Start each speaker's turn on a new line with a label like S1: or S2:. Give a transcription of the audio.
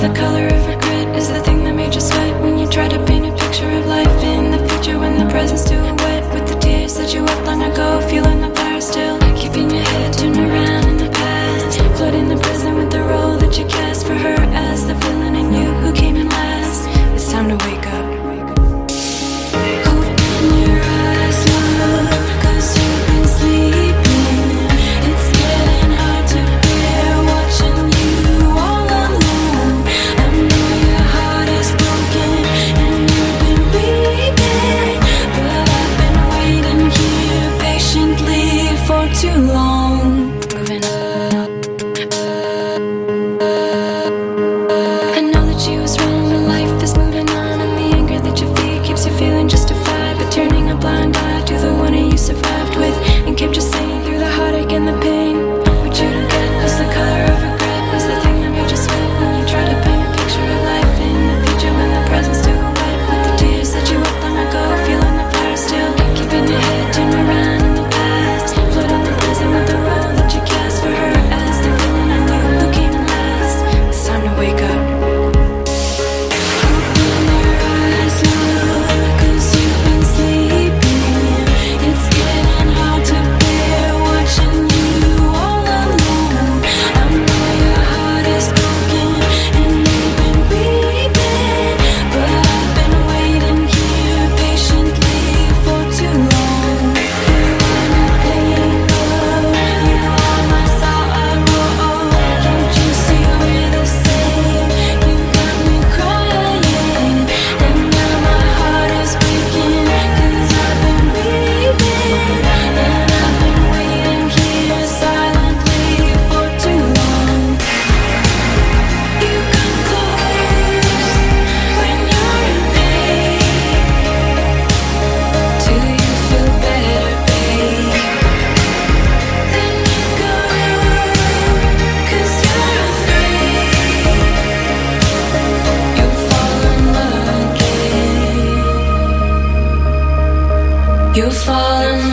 S1: the color of regret? Is the thing that made you sweat when you try to paint a picture of life in the future when the present's too wet with the tears that you wept long ago, feeling the fire still, keeping your head turned around in the past, flooding the present with the role that you cast for her as the villain and you who came in last. It's time to wake up. Open your eyes, love, 'cause you've been sleeping. It's getting hard to bear watching you all alone. I know your heart is broken and you've been weeping, but I've been waiting here patiently for too long. Moving up. I know that you was wrong, but life is moving on, and the anger that you feel keeps you feeling justified, but turning a blind eye to the one who you survived with and kept just saying through the heartache and the pain. What you don't get is the color of regret, is the thing that made you sweat when you try to paint a picture of life in the future when the present's too wet with the tears that you wept long ago, feeling the fire still, keeping your head turned around in the past, flooding the present with the role that you cast for her as the villain and you who came in last. It's time to wake up. Open your eyes, love, 'cause you've been sleeping. It's getting hard to bear watching you all alone. I know your heart is broken and you've been weeping, but I've been waiting here patiently for too long. You are my pain, love, you are my sorrow. Don't you see we're the same? You got me crying, and now my heart is breaking, 'cause I've been weeping, and I've been waiting here silently for too long. You come close when you're in pain. Do you feel better, babe? Then you go, 'cause you're afraid you'll fall in love again. You'll fall in